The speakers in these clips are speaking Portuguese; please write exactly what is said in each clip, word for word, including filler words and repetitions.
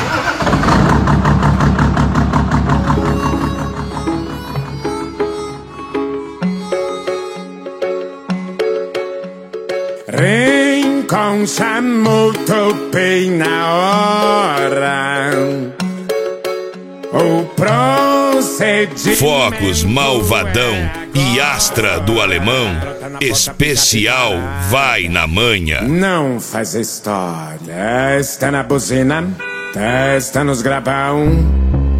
Rincon chamou, topei na hora. O procedimento. Focos Malvadão e Astra do Alemão. Especial vai na manha. Não faz história. Está na buzina, testa nos gravão.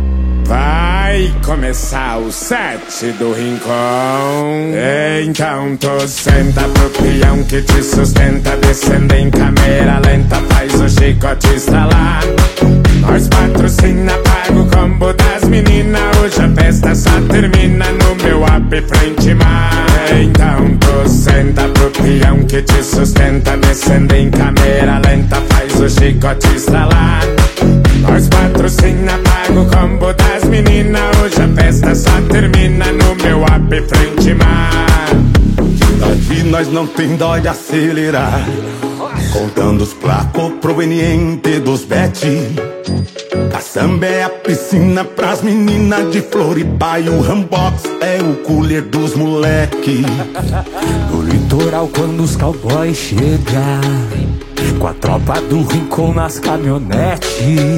Vai começar o set do Rincon. Então tu senta pro peão que te sustenta. Descendo em câmera lenta, faz o chicote estralar. Nós patrocina, paga o combo das meninas. Hoje a festa só termina no meu app frente mar. Então tu senta pro peão que te sustenta. Descendo em câmera lenta, faz o chicote estralar. Nós patrocina, paga o combo das meninas. Hoje a festa só termina no meu app frente mar. Daqui nós não tem dó de acelerar, contando os placos provenientes dos bet. Caçamba é a piscina pras meninas de Floripa e o Rambox é o cooler dos moleque. No litoral quando os cowboys chegam, com a tropa do Rincon nas caminhonetes,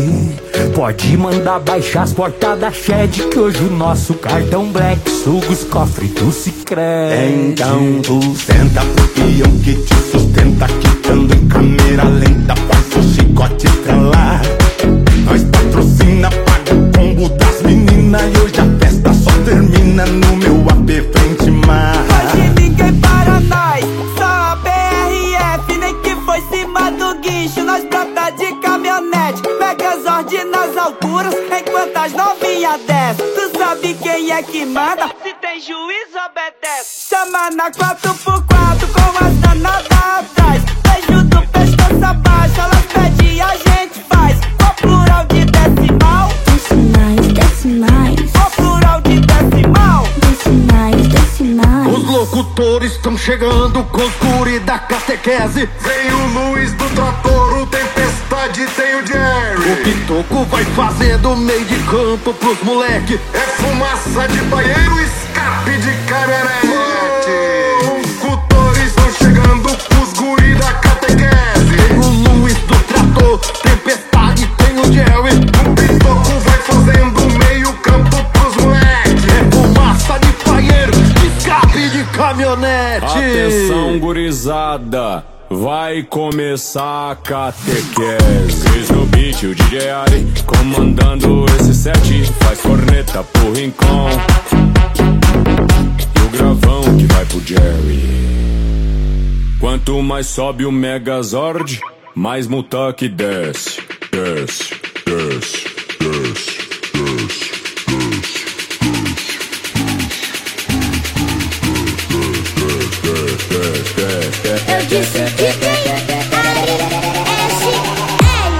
pode mandar baixar as portas da Shed, que hoje o nosso cartão Black suga os cofres do Sicredi. Então tu senta pro peão que te sustenta, quicando em câmera lenta, faz o chicote estralar. Nós patrocina, paga o combo das meninas e hoje a festa só termina no meu A P frente mar. Hoje ninguém para nós, só a B R F, nem que foi cima do guincho. Nós brota de caminhonete, Megazord nas alturas, enquanto as novinhas descem. Tu sabe quem é que manda, se tem juiz obedece. Chama na quatro por quatro com as danadas atrás. Beijo do pescoço abaixo, elas pedem a gente faz. O plural de decimal, decimais, decimais. O plural de decimal, decimais, decimais. Os locutores estão chegando com os guri da catequese. Vem o Luiz do trator, o Tempestade, tem o Jerry. O Pitoco vai fazendo meio de campo pros moleque. É fumaça de banheiro, escape de caminhonete. Os locutores estão chegando com os guri da catequese. Vem o Luiz do trator, Tempestade, tem o Jerry. O Pitoco vai fazendo meio campo pros moleque. É fumaça de banheiro, escape de caminhonete. Atenção, gurizada, vai começar a catequese. Cris no beat, o D J Ari comandando esse set. Faz corneta pro Rincon e o gravão que vai pro Jerry. Quanto mais sobe o Megazord, mais Multaque desce. Desce, desce, desce, desce, desce. Eu disse que tem S L.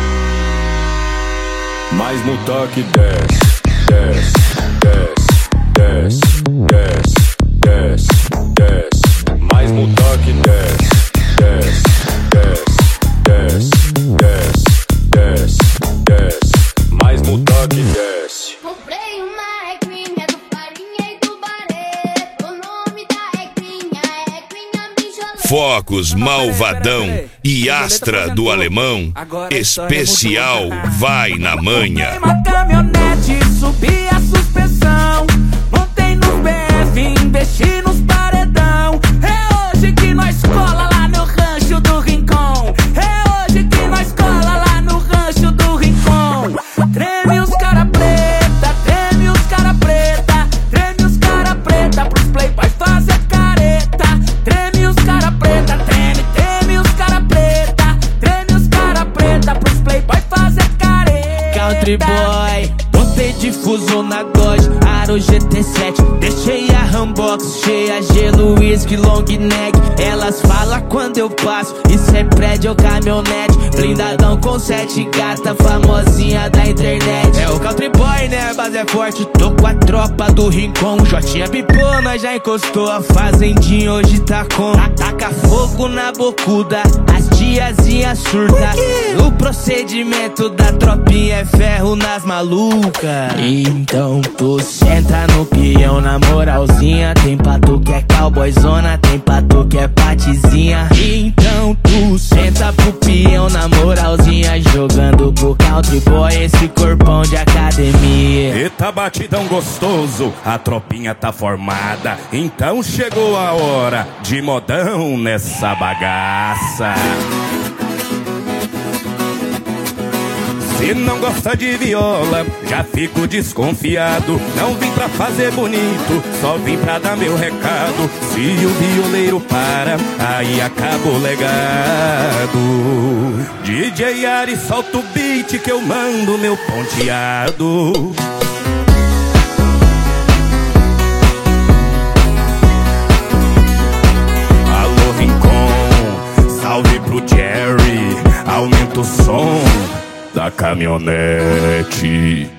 Mais Multaque desce, desce, desce, desce, desce, desce, desce. Mais Multaque desce, desce, desce, desce, desce, desce, desce. Mais Multaque desce. Comprei uma egrinha do farinha e do Barreto. O nome da egrinha é egrinha mijoleta. Focos Malvadão e Astra do Alemão. Especial vai na manha. montei uma caminhonete, subi a suspensão. Montei no B F, investi nos paredão. É hoje que nós cola lá no rancho do Rincon. É hoje que nós cola lá no rancho do Rincon. Treme os cara preta, treme os cara preta, treme os cara preta pros playboys fazer careta. Treme os cara preta, treme, treme os cara preta, treme os cara preta pros playboys fazer careta. Country boy, botei difuso na Dodge, Aro G T sete. Deixei a Rambox cheia, gelo, whisky, long neck. Elas falam quando eu passo e se é prédio ou caminhonete, blindadão com sete gata, famosinha da internet. É o country boy, né? A base é forte, tô com a tropa do Rincon. Jotinha pipou, nós já encostou. A fazendinha hoje tá com. Taca fogo na bocuda, as tiazinha surta. O procedimento da tropinha é ferro nas malucas. Então tu senta no peão na moralzinha. Tem pra tu que é cowboyzona, tem pra tu que é patizinha. Então tu senta pro peão na moralzinha, jogando pro country boy esse corpão de academia. Eita batidão gostoso, a tropinha tá formada. Então chegou a hora de modão nessa bagaça. Se não gosta de viola, já fico desconfiado. Não vim pra fazer bonito, só vim pra dar meu recado. Se o violeiro para, aí acaba o legado. D J Ari, solta o beat que eu mando meu ponteado. Alô Rincon, salve pro Jerry, aumenta o som da caminhonete.